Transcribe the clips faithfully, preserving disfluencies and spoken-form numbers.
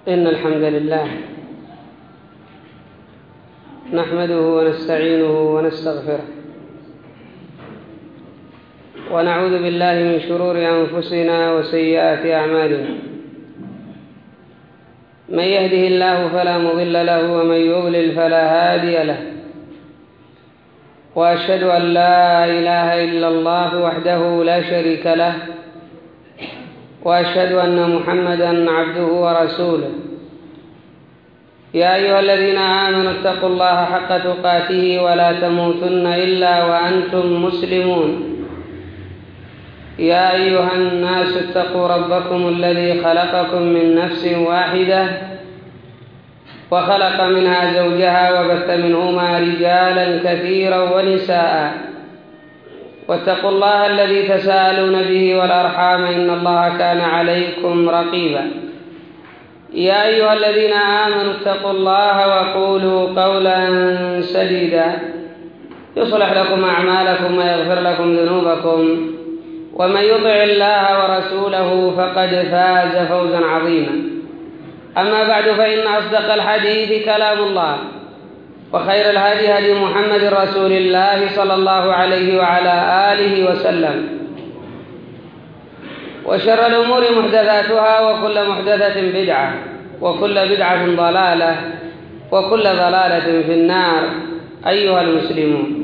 إن الحمد لله نحمده ونستعينه ونستغفره ونعوذ بالله من شرور أنفسنا وسيئات أعمالنا. من يهده الله فلا مضل له ومن يضلل فلا هادي له، وأشهد أن لا إله إلا الله وحده لا شريك له، وأشهد أن محمدًا عبده ورسوله. يا أيها الذين آمنوا اتقوا الله حق تقاته ولا تموتن إلا وأنتم مسلمون. يا أيها الناس اتقوا ربكم الذي خلقكم من نفس واحدة وخلق منها زوجها وبث منهما رجالا كثيرا ونساء، واتقوا الله الذي تساءلون به والأرحام إن الله كان عليكم رقيبا. يا أيها الذين آمنوا اتقوا الله وقولوا قولا سديدا يصلح لكم أعمالكم ويغفر لكم ذنوبكم، ومن يطع الله ورسوله فقد فاز فوزا عظيما. أما بعد، فإن أصدق الحديث كلام الله، وخير الهدي هدي محمد رسول الله صلى الله عليه وعلى آله وسلم، وشر الأمور محدثاتها، وكل محدثة بدعة، وكل بدعة ضلالة، وكل ضلالة في النار. أيها المسلمون،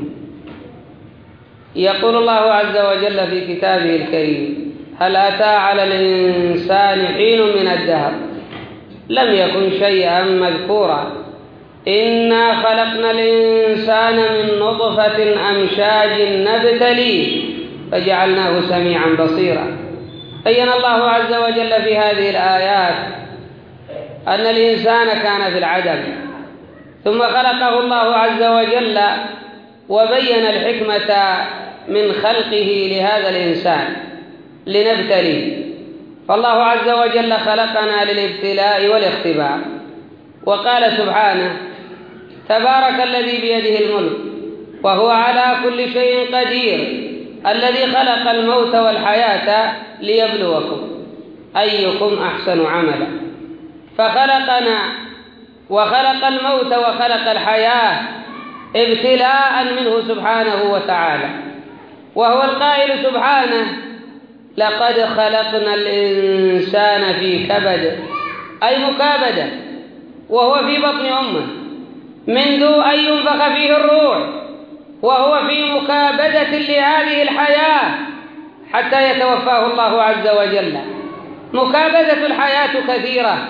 يقول الله عز وجل في كتابه الكريم: هل أتى على الإنسان حين من الدهر لم يكن شيئا مذكورا إنا خلقنا الإنسان من نطفة أمشاج نبتليه فجعلناه سميعا بصيرا. بين الله عز وجل في هذه الآيات أن الإنسان كان في العدم، ثم خلقه الله عز وجل وبين الحكمة من خلقه لهذا الإنسان لنبتليه. فالله عز وجل خلقنا للابتلاء والاختبار، وقال سبحانه: تبارك الذي بيده الملك وهو على كل شيء قدير الذي خلق الموت والحياة ليبلوكم أيكم أحسن عملا. فخلقنا وخلق الموت وخلق الحياة ابتلاء منه سبحانه وتعالى، وهو القائل سبحانه: لقد خلقنا الإنسان في كبد، أي مكابدة، وهو في بطن أمه منذ أن ينفخ فيه الروح، وهو في مكابدة لهذه الحياة حتى يتوفاه الله عز وجل. مكابدة الحياة كثيرة،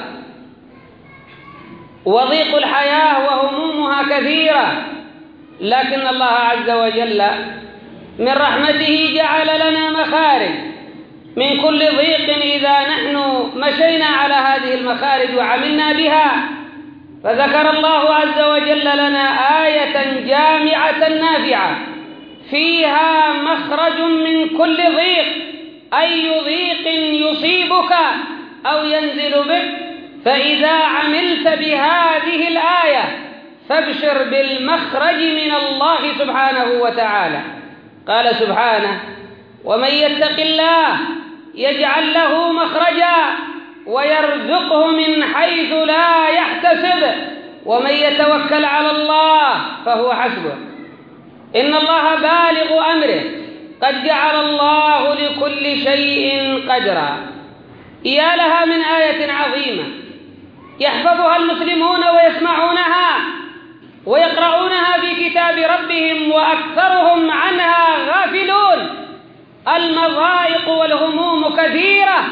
وضيق الحياة وهمومها كثيرة، لكن الله عز وجل من رحمته جعل لنا مخارج من كل ضيق إذا نحن مشينا على هذه المخارج وعملنا بها. فذكر الله عز وجل لنا آية جامعة نافعة فيها مخرج من كل ضيق، أي ضيق يصيبك أو ينزل بك، فإذا عملت بهذه الآية فابشر بالمخرج من الله سبحانه وتعالى. قال سبحانه: ومن يتق الله يجعل له مخرجا ويرزقه من حيث لا يحتسب ومن يتوكل على الله فهو حسبه إن الله بالغ أمره قد جعل الله لكل شيء قدرا. يا لها من آية عظيمة يحفظها المسلمون ويسمعونها ويقرؤونها في كتاب ربهم، وأكثرهم عنها غافلون. المضايق والهموم كثيرة،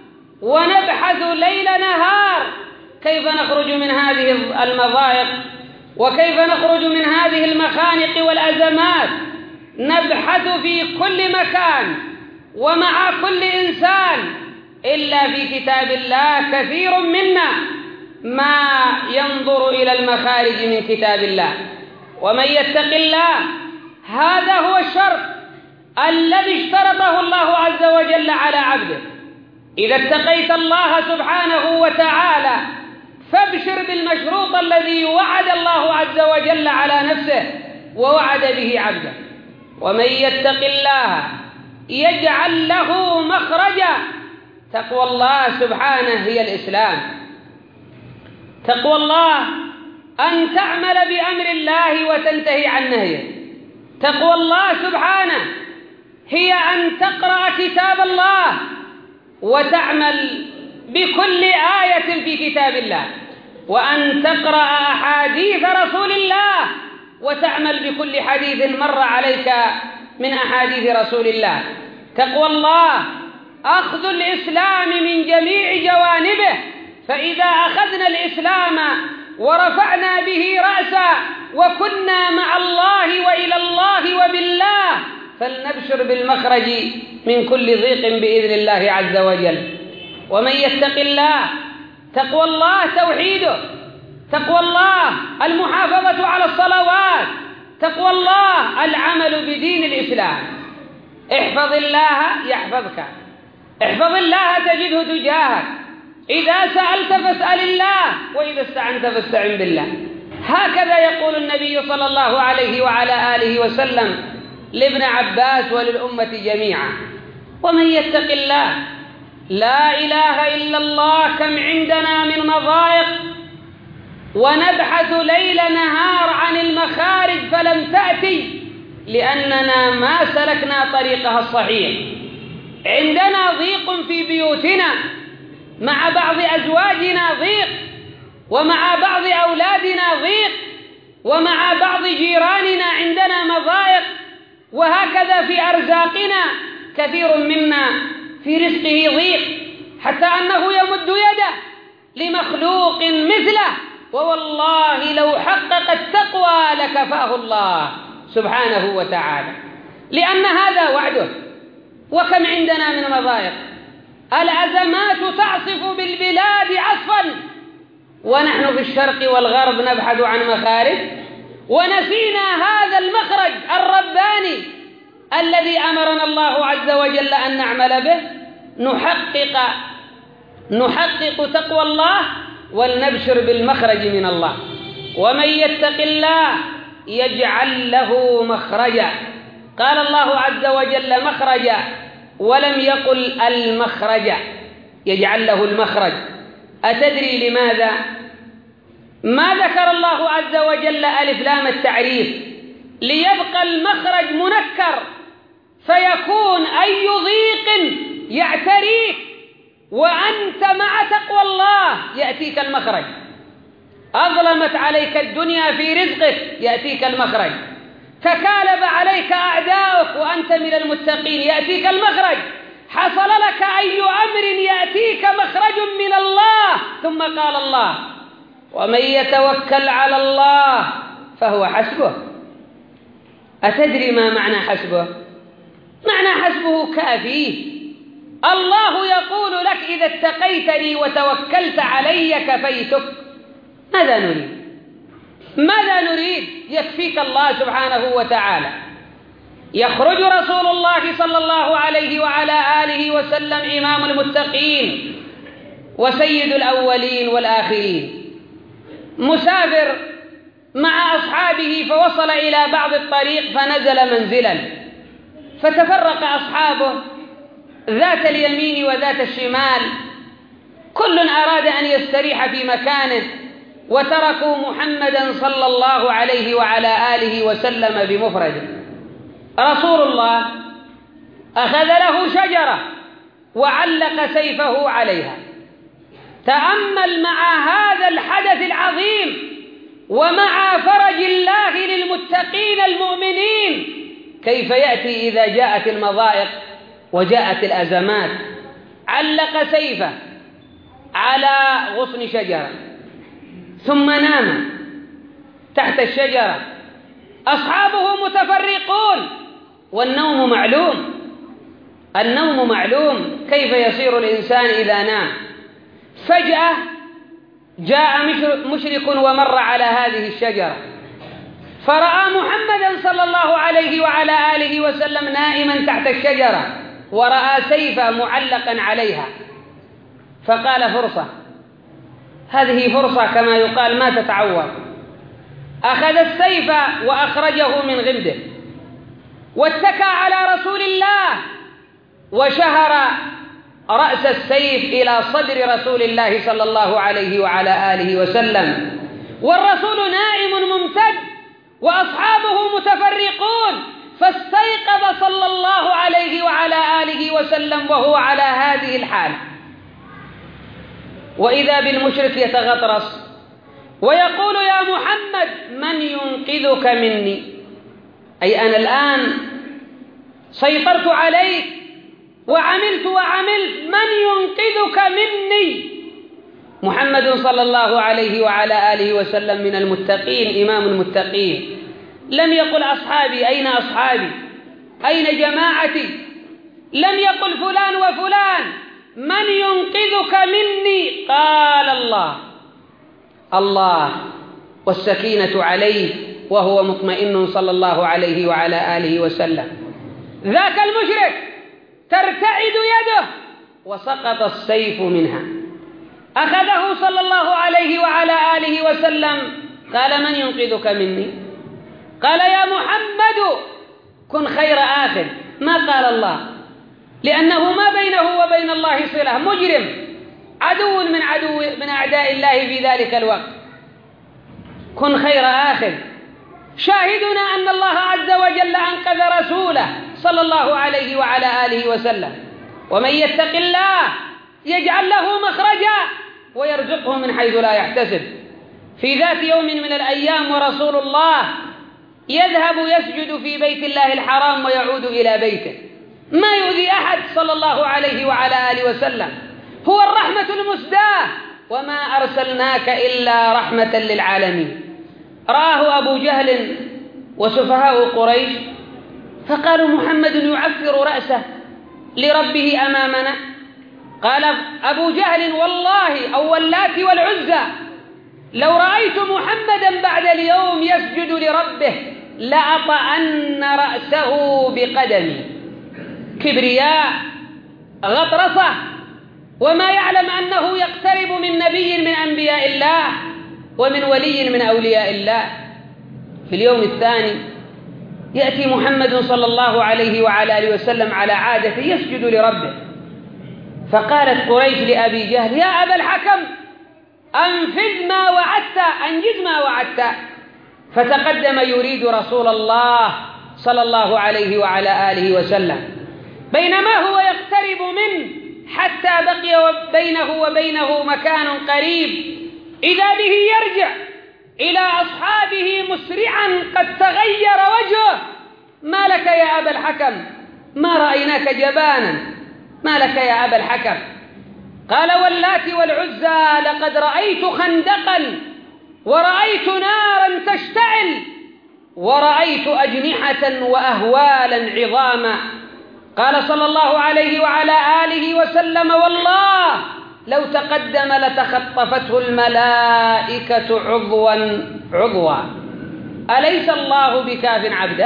ونبحث ليل نهار كيف نخرج من هذه المضايق، وكيف نخرج من هذه المخانق والأزمات. نبحث في كل مكان ومع كل إنسان، إلا في كتاب الله كثير منا ما ينظر إلى المخارج من كتاب الله. ومن يتق الله، هذا هو الشرط الذي اشترطه الله عز وجل على عبده. إذا اتقيت الله سبحانه وتعالى فابشر بالمشروط الذي وعد الله عز وجل على نفسه ووعد به عبده. ومن يتق الله يجعل له مخرجا. تقوى الله سبحانه هي الإسلام، تقوى الله أن تعمل بأمر الله وتنتهي عن نهيه. تقوى الله سبحانه هي أن تقرأ كتاب الله وتعمل بكل آية في كتاب الله، وأن تقرأ أحاديث رسول الله وتعمل بكل حديث مر عليك من أحاديث رسول الله. تقوى الله أخذ الإسلام من جميع جوانبه، فإذا أخذنا الإسلام ورفعنا به رأسا وكنا مع الله وإلى الله وبالله، فلنبشر بالمخرج من كل ضيق بإذن الله عز وجل. ومن يتق الله، تقوى الله توحيده، تقوى الله المحافظة على الصلوات، تقوى الله العمل بدين الإسلام. احفظ الله يحفظك، احفظ الله تجده تجاهك، إذا سألت فاسأل الله، وإذا استعنت فاستعن بالله. هكذا يقول النبي صلى الله عليه وعلى آله وسلم لابن عباس وللأمة جميعا. ومن يتق الله، لا إله إلا الله، كم عندنا من مضايق ونبحث ليل نهار عن المخارج فلم تأتي لأننا ما سلكنا طريقها الصحيح. عندنا ضيق في بيوتنا، مع بعض أزواجنا ضيق، ومع بعض أولادنا ضيق، ومع بعض جيراننا عندنا مضايق، وهكذا في أرزاقنا كثير منا في رزقه ضيق، حتى أنه يمد يده لمخلوق مثله، ووالله لو حقق التقوى لكفاه الله سبحانه وتعالى، لأن هذا وعده. وكم عندنا من مضايق، الأزمات تعصف بالبلاد عصفا، ونحن في الشرق والغرب نبحث عن مخارج، ونسينا هذا المخرج الرباني الذي أمرنا الله عز وجل أن نعمل به. نحقق نحقق تقوى الله ولنبشر بالمخرج من الله. ومن يتق الله يجعل له مخرجا، قال الله عز وجل مخرجا ولم يقل المخرج، يجعل له المخرج. أتدري لماذا ما ذكر الله عز وجل ألف لام التعريف؟ ليبقى المخرج منكر، فيكون أي ضيق يعتريك وأنت مع تقوى الله يأتيك المخرج. أظلمت عليك الدنيا في رزقك يأتيك المخرج، تكالب عليك أعداؤك وأنت من المتقين يأتيك المخرج، حصل لك أي أمر يأتيك مخرج من الله. ثم قال الله ومن يتوكل على الله فهو حسبه. أتدري ما معنى حسبه؟ معنى حسبه كافيه. الله يقول لك إذا اتقيتني وتوكلت علي كفيتك. ماذا نريد؟ ماذا نريد؟ يكفيك الله سبحانه وتعالى. يخرج رسول الله صلى الله عليه وعلى آله وسلم إمام المتقين وسيد الأولين والآخرين، مسافر مع أصحابه، فوصل إلى بعض الطريق فنزل منزلا، فتفرق أصحابه ذات اليمين وذات الشمال، كل أراد أن يستريح في مكانه، وتركوا محمدا صلى الله عليه وعلى آله وسلم بمفرده. رسول الله أخذ له شجرة وعلق سيفه عليها. تأمل مع هذا الحدث العظيم ومع فرج الله للمتقين المؤمنين كيف يأتي إذا جاءت المضائق وجاءت الأزمات. علق سيفه على غصن شجرة ثم نام تحت الشجرة. أصحابه متفرقون، والنوم معلوم، النوم معلوم، كيف يصير الإنسان إذا نام؟ فجأة جاء مشرك ومر على هذه الشجرة، فرأى محمدا صلى الله عليه وعلى آله وسلم نائما تحت الشجرة، ورأى سيفا معلقا عليها، فقال فرصة، هذه فرصة كما يقال ما تتعوض. أخذ السيف وأخرجه من غمده واتكى على رسول الله وشهر رأس السيف إلى صدر رسول الله صلى الله عليه وعلى آله وسلم، والرسول نائم ممتد وأصحابه متفرقون، فاستيقظ صلى الله عليه وعلى آله وسلم وهو على هذه الحال، وإذا بالمشرك يتغطرس ويقول: يا محمد من ينقذك مني؟ أي أنا الآن سيطرت عليك وعملت وعملت، من ينقذك مني؟ محمد صلى الله عليه وعلى آله وسلم من المتقين، إمام المتقين، لم يقل أصحابي أين أصحابي، أين جماعتي، لم يقل فلان وفلان، من ينقذك مني؟ قال الله. الله والسكينة عليه وهو مطمئن صلى الله عليه وعلى آله وسلم. ذاك المشرك ترتعد يده وسقط السيف منها، أخذه صلى الله عليه وعلى آله وسلم، قال: من ينقذك مني؟ قال: يا محمد كن خير آخذ. ما قال الله، لأنه ما بينه وبين الله صلة، مجرم عدو من عدو من أعداء الله في ذلك الوقت. كن خير آخذ. شاهدنا أن الله عز وجل أنقذ رسوله صلى الله عليه وعلى آله وسلم. ومن يتق الله يجعل له مخرجا ويرزقه من حيث لا يحتسب. في ذات يوم من الأيام ورسول الله يذهب يسجد في بيت الله الحرام ويعود إلى بيته، ما يؤذي أحد صلى الله عليه وعلى آله وسلم، هو الرحمة المسداة، وما أرسلناك إلا رحمة للعالمين. رآه أبو جهل وسفهاء قريش فقالوا: محمد يعفر رأسه لربه أمامنا. قال أبو جهل: والله أو واللات والعزى لو رأيت محمدا بعد اليوم يسجد لربه لأطأن رأسه بقدمي. كبرياء، غطرسة، وما يعلم أنه يقترب من نبي من أنبياء الله ومن ولي من أولياء الله. في اليوم الثاني يأتي محمد صلى الله عليه وعلى آله وسلم على عادته يسجد لربه، فقالت قريش لأبي جهل: يا أبا الحكم أنفذ ما وعدت، أنجز ما وعدت. فتقدم يريد رسول الله صلى الله عليه وعلى آله وسلم، بينما هو يقترب منه حتى بقي بينه وبينه مكان قريب، إذا به يرجع إلى أصحابه مسرعا قد تغير وجهه: ما لك يا أبا الحكم؟ ما رأيناك جبانا، ما لك يا أبا الحكم؟ قال: واللات والعزى لقد رأيت خندقا ورأيت نارا تشتعل ورأيت أجنحة وأهوالا عظاما. قال صلى الله عليه وعلى آله وسلم: والله لو تقدم لتخطفته الملائكة عضوا عضوا. أليس الله بكاف عبده؟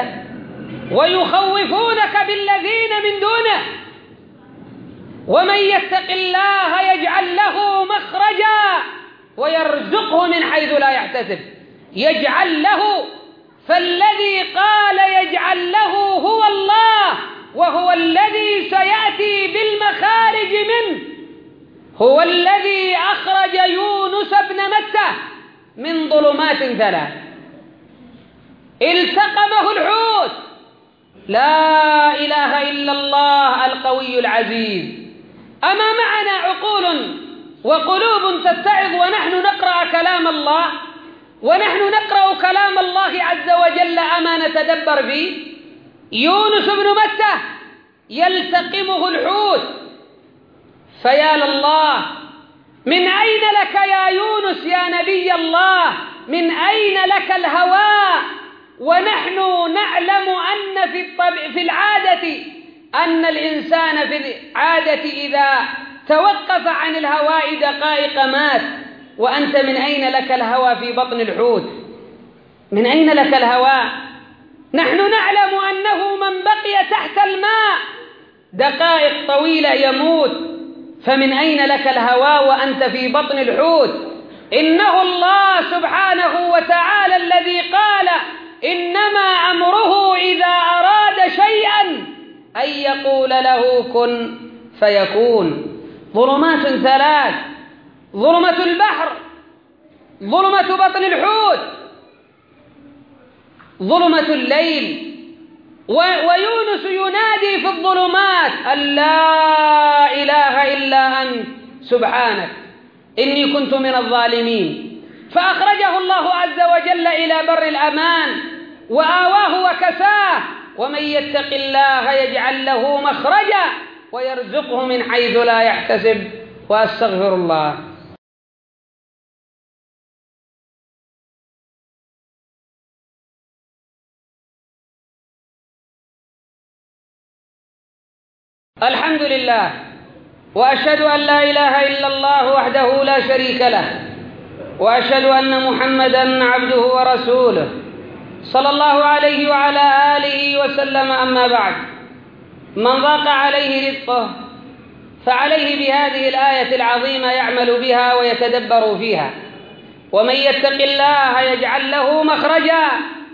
ويخوفونك بالذين من دونه، ومن يتق الله يجعل له مخرجا ويرزقه من حيث لا يحتسب. يجعل له، فالذي قال يجعل له هو الله، وهو الذي سيأتي بالمخارج منه، هو الذي أخرج يونس بن متى من ظلمات ثلاث التقمه الحوت. لا إله إلا الله القوي العزيز. أما معنا عقول وقلوب تتعظ ونحن نقرأ كلام الله، ونحن نقرأ كلام الله عز وجل، أما نتدبر فيه؟ يونس بن متى يلتقمه الحوت، فيا لله، من أين لك يا يونس يا نبي الله؟ من أين لك الهواء؟ ونحن نعلم أن في الطبع في العادة أن الإنسان في العادة إذا توقف عن الهواء دقائق مات، وأنت من أين لك الهواء في بطن الحوت؟ من أين لك الهواء؟ نحن نعلم أنه من بقي تحت الماء دقائق طويلة يموت، فمن أين لك الهواء وأنت في بطن الحوت؟ إنه الله سبحانه وتعالى الذي قال: إنما أمره إذا أراد شيئا أن يقول له كن فيكون. ظلمات ثلاث: ظلمة البحر، ظلمة بطن الحوت، ظلمة الليل. ويونس ينادي في الظلمات أن لا إله إلا أنت سبحانك إني كنت من الظالمين، فأخرجه الله عز وجل إلى بر الأمان وآواه وكساه. ومن يتق الله يجعل له مخرجا ويرزقه من حيث لا يحتسب. وأستغفر الله. الحمد لله، وأشهد أن لا إله إلا الله وحده لا شريك له، وأشهد أن محمدًا عبده ورسوله صلى الله عليه وعلى آله وسلم. أما بعد، من ضاق عليه رزقه فعليه بهذه الآية العظيمة يعمل بها ويتدبر فيها: ومن يتق الله يجعل له مخرجا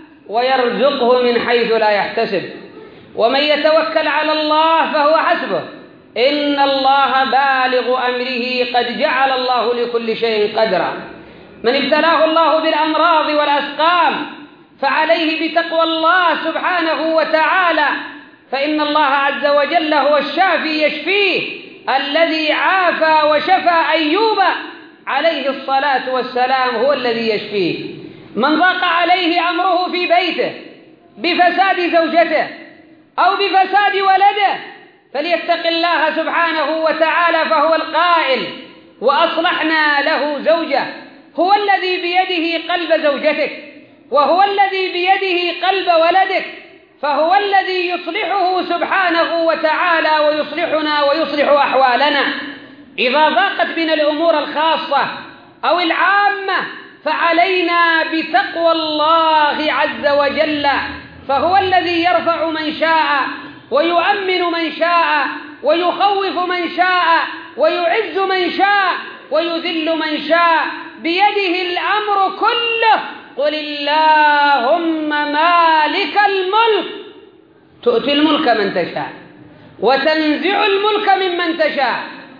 ويرزقه من حيث لا يحتسب، ومن يتوكل على الله فهو حسبه إن الله بالغ أمره قد جعل الله لكل شيء قدرا. من ابتلاه الله بالأمراض والأسقام فعليه بتقوى الله سبحانه وتعالى، فإن الله عز وجل هو الشافي يشفيه، الذي عافى وشفى أيوب عليه الصلاة والسلام هو الذي يشفيه. من ضاق عليه أمره في بيته بفساد زوجته أو بفساد ولده فليتق الله سبحانه وتعالى، فهو القائل: وأصلحنا له زوجه. هو الذي بيده قلب زوجتك، وهو الذي بيده قلب ولدك، فهو الذي يصلحه سبحانه وتعالى ويصلحنا ويصلح أحوالنا. إذا ضاقت بنا الأمور الخاصة أو العامة فعلينا بتقوى الله عز وجل، فهو الذي يرفع من شاء ويؤمن من شاء ويخوف من شاء ويعز من شاء ويذل من شاء، بيده الأمر كله. قل اللهم مالك الملك تؤتي الملك من تشاء وتنزع الملك ممن تشاء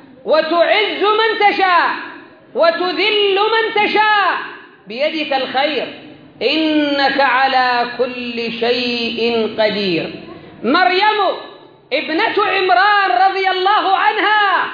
وتعز من تشاء وتذل من تشاء، بيدك الخير إنك على كل شيء قدير. مريم ابنة عمران رضي الله عنها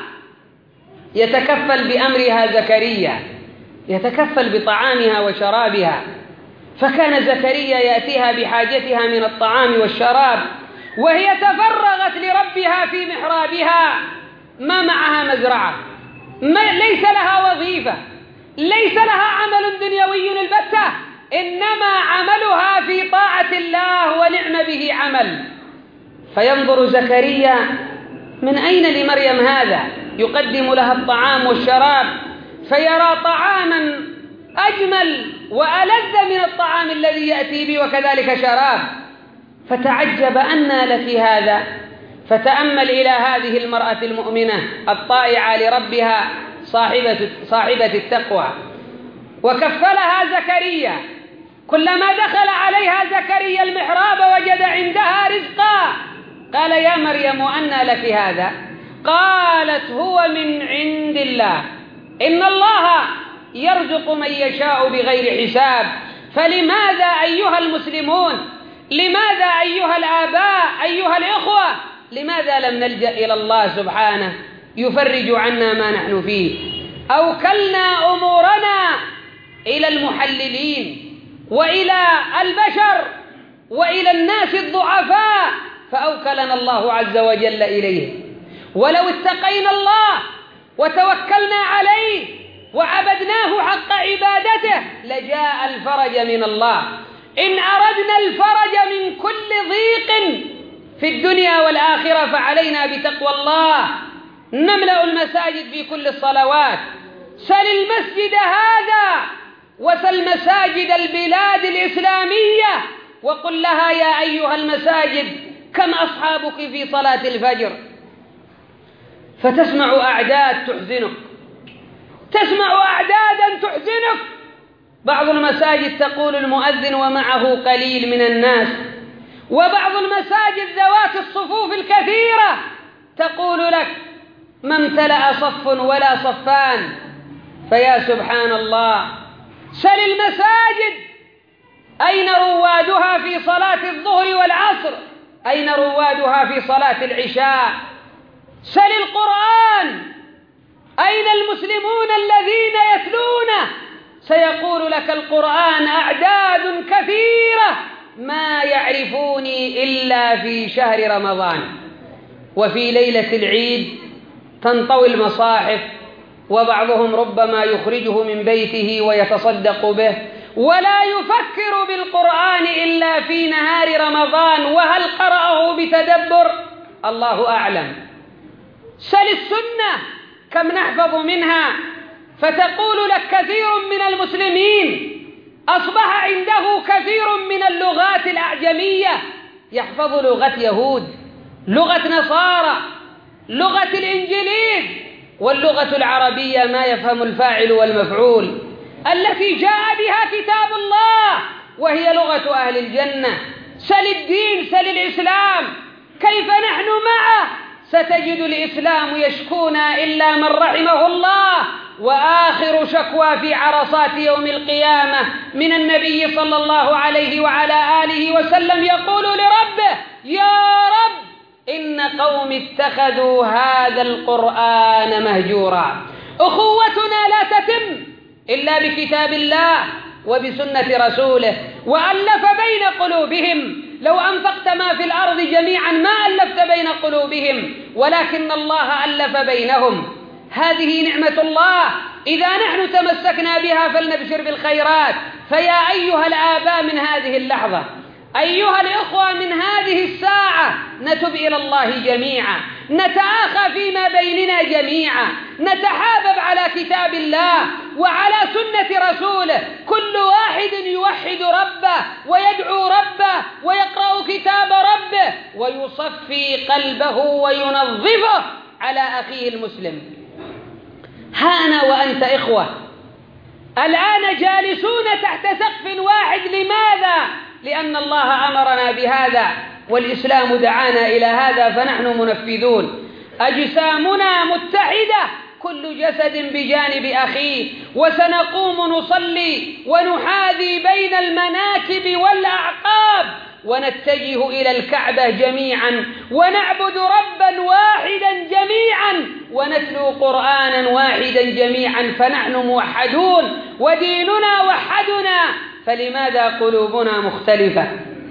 يتكفل بأمرها زكريا، يتكفل بطعامها وشرابها، فكان زكريا يأتيها بحاجتها من الطعام والشراب وهي تفرغت لربها في محرابها، ما معها مزرعة، ما ليس لها وظيفة، ليس لها عمل دنيوي البتة، إنما عملها في طاعة الله ونعم به عمل. فينظر زكريا: من أين لمريم هذا؟ يقدم لها الطعام والشراب، فيرى طعاما أجمل وألذ من الطعام الذي يأتي به وكذلك شراب، فتعجب: أنى لك هذا؟ فتأمل إلى هذه المرأة المؤمنة الطائعة لربها صاحبة, صاحبة التقوى، وكفلها زكريا. كلما دخل عليها زكريا المحراب وجد عندها رزقا، قال: يا مريم أنى لك هذا؟ قالت: هو من عند الله، إن الله يرزق من يشاء بغير حساب. فلماذا أيها المسلمون، لماذا أيها الآباء، أيها الإخوة، لماذا لم نلجأ إلى الله سبحانه يفرج عنا ما نحن فيه؟ أوكلنا أمورنا إلى المحللين وإلى البشر وإلى الناس الضعفاء، فأوكلنا الله عز وجل إليه. ولو اتقينا الله وتوكلنا عليه وعبدناه حق عبادته لجاء الفرج من الله. إن أردنا الفرج من كل ضيق في الدنيا والآخرة فعلينا بتقوى الله. نملأ المساجد في كل الصلوات، سل المسجد هذا وسل مساجد البلاد الإسلامية وقل لها: يا أيها المساجد كم أصحابك في صلاة الفجر؟ فتسمع أعداد تحزنك، تسمع أعدادا تحزنك. بعض المساجد تقول المؤذن ومعه قليل من الناس، وبعض المساجد ذوات الصفوف الكثيرة تقول لك: ما امتلأ صف ولا صفان. فيا سبحان الله، سل المساجد أين روادها في صلاة الظهر والعصر؟ أين روادها في صلاة العشاء؟ سل القرآن أين المسلمون الذين يتلونه؟ سيقول لك القرآن أعداد كثيرة ما يعرفوني إلا في شهر رمضان. وفي ليلة العيد تنطوي المصاحف، وبعضهم ربما يخرجه من بيته ويتصدق به، ولا يفكر بالقرآن إلا في نهار رمضان. وهل قرأه بتدبر؟ الله أعلم. سل السنة كم نحفظ منها، فتقول لك كثير من المسلمين أصبح عنده كثير من اللغات الأعجمية، يحفظ لغة يهود، لغة نصارى، لغة الإنجليز، واللغة العربية ما يفهم الفاعل والمفعول التي جاء بها كتاب الله، وهي لغة أهل الجنة. سل الدين، سل الإسلام كيف نحن معه؟ ستجد الإسلام يشكونا إلا من رحمه الله. وآخر شكوى في عرصات يوم القيامة من النبي صلى الله عليه وعلى آله وسلم يقول لربه: يا رب إن قوم اتخذوا هذا القرآن مهجورا. أخوتنا لا تتم إلا بكتاب الله وبسنة رسوله، وألف بين قلوبهم. لو أنفقت ما في الأرض جميعا ما ألفت بين قلوبهم، ولكن الله ألف بينهم. هذه نعمة الله، إذا نحن تمسكنا بها فلنبشر بالخيرات. فيا أيها الآباء من هذه اللحظة، أيها الإخوة من هذه الساعة، نتب إلى الله جميعا، نتآخى فيما بيننا جميعا، نتحابب على كتاب الله وعلى سنة رسوله. كل واحد يوحد ربه ويدعو ربه ويقرأ كتاب ربه ويصفي قلبه وينظفه على أخيه المسلم. ها أنا وأنت إخوة الآن جالسون تحت سقف واحد. لماذا؟ لأن الله أمرنا بهذا والإسلام دعانا إلى هذا، فنحن منفذون. أجسامنا متحدة، كل جسد بجانب أخيه، وسنقوم نصلي ونحاذي بين المناكب والأعقاب، ونتجه إلى الكعبة جميعا، ونعبد ربا واحدا جميعا، ونتلو قرآنا واحدا جميعا، فنحن موحدون وديننا وحدنا. فلماذا قلوبنا مختلفة؟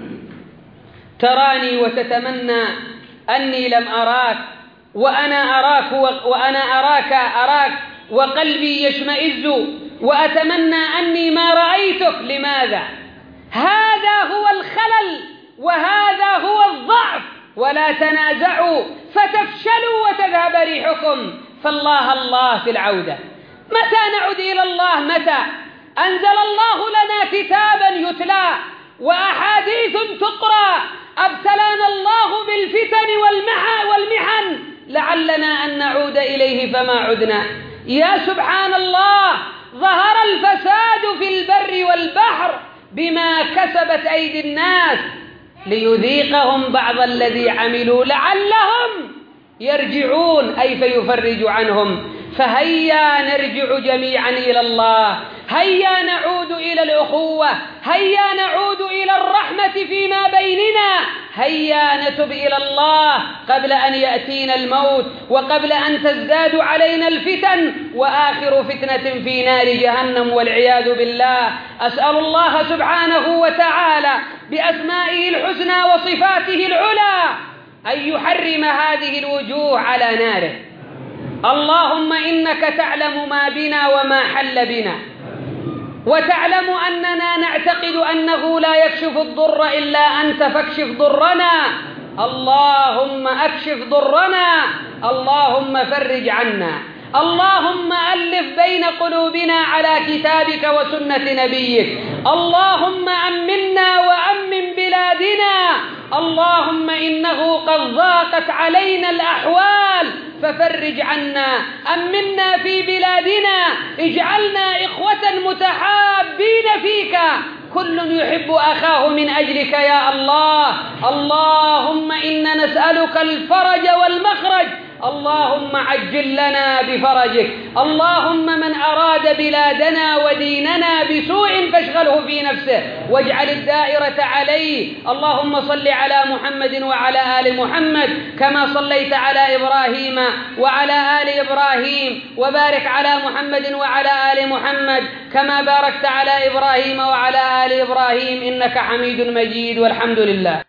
تراني وتتمنى أني لم أراك، وأنا أراك وأنا أراك أراك وقلبي يشمئز، وأتمنى أني ما رأيتك. لماذا؟ هذا هو الخلل وهذا هو الضعف. ولا تنازعوا فتفشلوا وتذهب ريحكم، فالله الله في العودة. متى نعود إلى الله؟ متى؟ أنزل الله لنا كتابا يتلى وأحاديث تقرأ، أبتلانا الله بالفتن والمحن لعلنا أن نعود إليه فما عدنا. يا سبحان الله، ظهر الفساد في البر والبحر بما كسبت أيدي الناس ليذيقهم بعض الذي عملوا لعلهم يرجعون، أي فيفرج عنهم. فهيا نرجع جميعا إلى الله، هيا نعود إلى الأخوة، هيا نعود إلى الرحمة فيما بيننا، هيا نتب إلى الله قبل أن يأتينا الموت وقبل أن تزداد علينا الفتن، وآخر فتنة في نار جهنم والعياذ بالله. أسأل الله سبحانه وتعالى بأسمائه الحسنى وصفاته العلى أن يحرم هذه الوجوه على ناره. اللهم إنك تعلم ما بنا وما حل بنا، وتعلم أننا نعتقد أنه لا يكشف الضر إلا أنت، فاكشف ضرنا. اللهم أكشف ضرنا، اللهم فرج عنا، اللهم ألف بين قلوبنا على كتابك وسنة نبيك، اللهم أمنا وأمن بلادنا، اللهم إنه قد ضاقت علينا الأحوال ففرج عنا، أمنا في بلادنا، اجعلنا إخوة متحابين فيك، كل يحب أخاه من أجلك يا الله. اللهم إنا نسألك الفرج والمخرج اللهم عجل لنا بفرجك. اللهم من أراد بلادنا وديننا بسوء فاشغله في نفسه واجعل الدائرة عليه. اللهم صل على محمد وعلى آل محمد كما صليت على إبراهيم وعلى آل إبراهيم، وبارك على محمد وعلى آل محمد كما باركت على إبراهيم وعلى آل إبراهيم إنك حميد مجيد، والحمد لله.